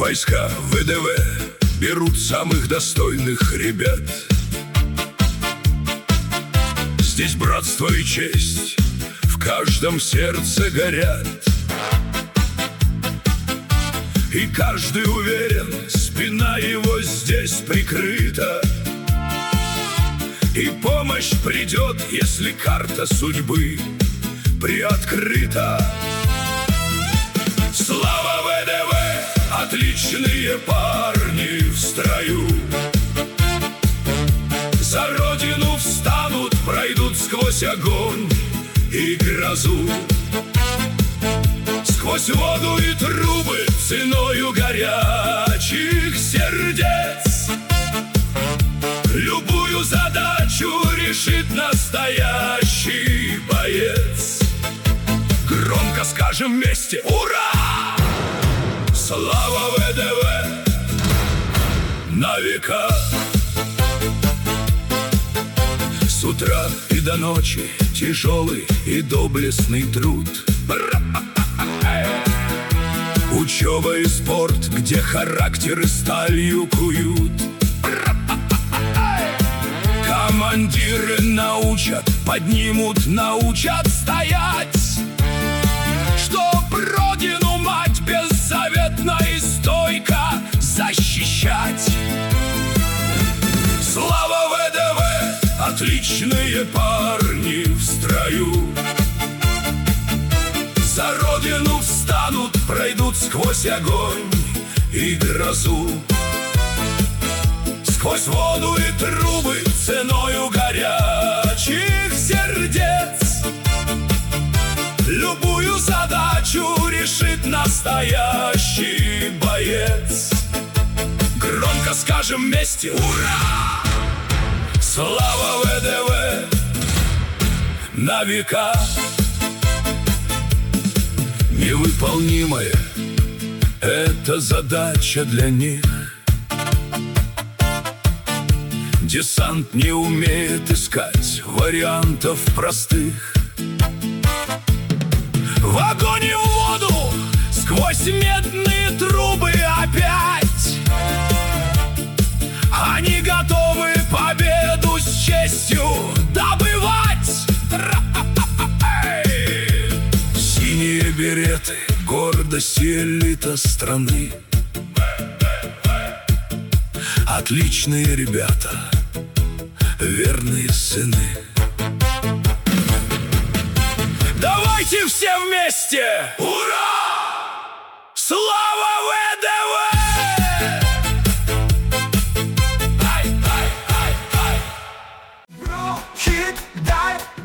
Войска ВДВ берут самых достойных ребят. Здесь братство и честь в каждом сердце горят. И каждый уверен, спина его здесь прикрыта. И помощь придет, если карта судьбы приоткрыта. Слава ВДВ, отличные парни в строю. За родину встанут, пройдут сквозь огонь и грозу. Сквозь воду и трубы, ценою горячих сердец. Любую задачу решит настоящий боец. Громко скажем вместе: ура! Слава ВДВ на века! С утра и до ночи тяжелый и доблестный труд. Учеба и спорт, где характеры сталью куют. Командиры научат, поднимут, научат стоять, чтоб родину мать беззаветно и стойко защищать. Слава ВДВ, отличные парни в строю. За родину встанут, пройдут сквозь огонь и грозу. Сквозь воду и трубы, ценою горячих сердец. Любую задачу решит настоящий боец. Громко скажем вместе: ура! Слава ВДВ на века! Невыполнимая — это задача для них. Десант не умеет искать вариантов простых. В огонь и в воду, сквозь медные трубы опять. Они готовы победу с честью добывать. Синие береты, гордость и элита страны. Отличные ребята, верные сыны. Давайте все вместе! Ура! Слава ВДВ! Руки дай!